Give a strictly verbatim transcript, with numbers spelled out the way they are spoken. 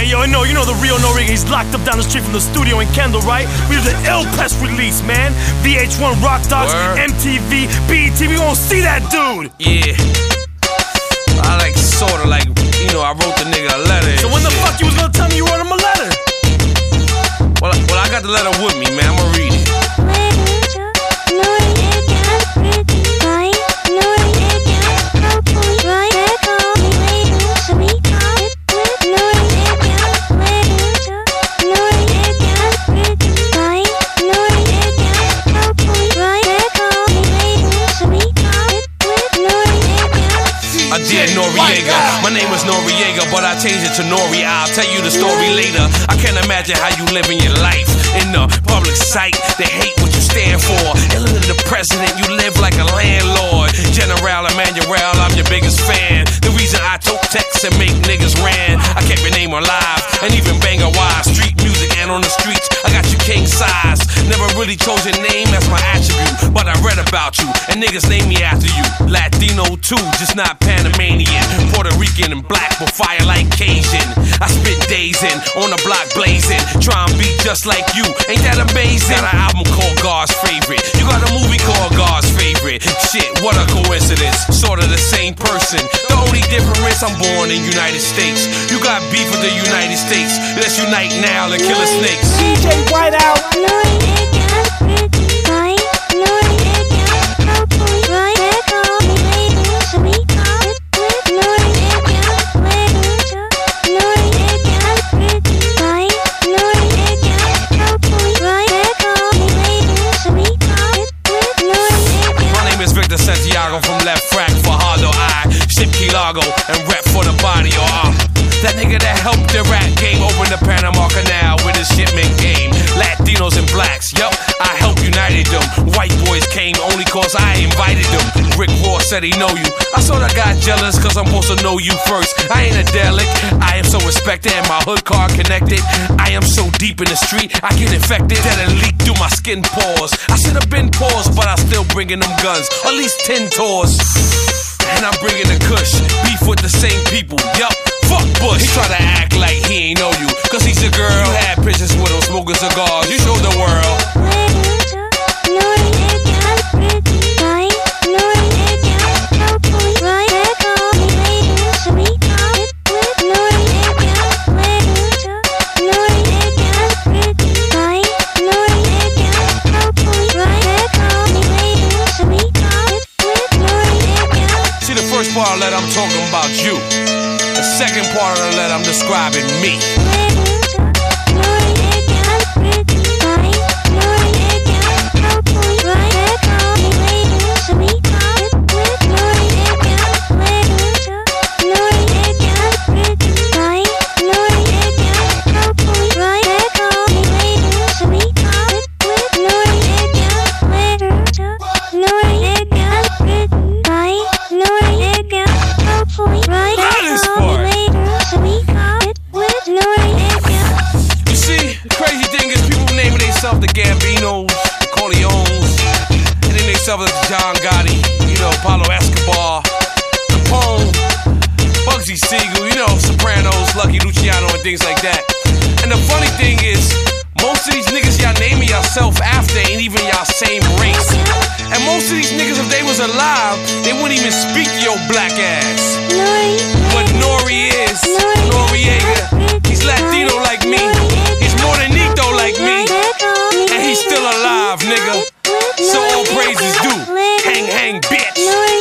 Hey yo, no, you know the real Noriega, he's locked up down the street from the studio in Kendall, right? We did the ill press release, man. V H one, Rock Dogs, Word. M T V, B E T, we gon' see that dude. Yeah. I like sorta like, you know, I wrote the nigga a letter. So when the shit. fuck you was gonna tell me you wrote him a letter? Well, I, well, I got the letter with me, man. I'ma read it. Uh, dear Noriega, my name is Noriega, but I changed it to Nori. I'll tell you the story later. I can't imagine how you living your life in the public sight. They hate what you stand for. Iller than the president, you live like a landlord. General Emmanuel, I'm your biggest fan. The reason I tote texts and make niggas ran. I kept your name alive and even bang a wise street music and on the streets. I got you king size. Never really chose your name as my attribute, but I read about you and niggas name me after you. Latino too, just not Panamanian. Puerto Rican and black, but fire like Cajun. I spit days in, on the block blazing, try and be just like you. Ain't that amazing? Got an album called God's Favorite. You got a movie called God's Favorite. Shit, what a coincidence. Sorta the same person. The only difference, I'm born in United States. You got beef with the United States. Let's unite now and kill the snakes. D J Whiteout. Santiago from Left Frack, Fajardo, I ship Kilago and rep for the body. Oh, that nigga that helped the rap game open the Panama Canal with his shipment game. Latinos and blacks, yup, I helped united them. White boys came only cause I invited them. Rick Ross said he know you. I sorta got jealous cause I'm supposed to know you first. I ain't a delic, I am so respected and my hood card connected. I am so deep in the street, I get infected that it leak through my skin pores. I should've been paused, but I still bringing them guns. At least ten tours. And I'm bringing the kush. Beef with the same people, yup. Fuck Bush. He try to act like he ain't know you, cause he's a girl. You had pictures with him smoking cigars. You showed the world. See the first part of that I'm talking about you. The second part of that I'm describing me. The Gambinos, the Corleones, and then they sell the John Gotti, you know, Pablo Escobar, Capone, Bugsy Siegel, you know, Sopranos, Lucky Luciano, and things like that. And the funny thing is, most of these niggas y'all naming yourself after ain't even y'all same race. And most of these niggas, if they was alive, they wouldn't even speak to your black ass. But Nori is, Noriega, he's Latino like me, he's Morenito like me. He's still alive, nigga. So all praises due. Hang, hang, bitch.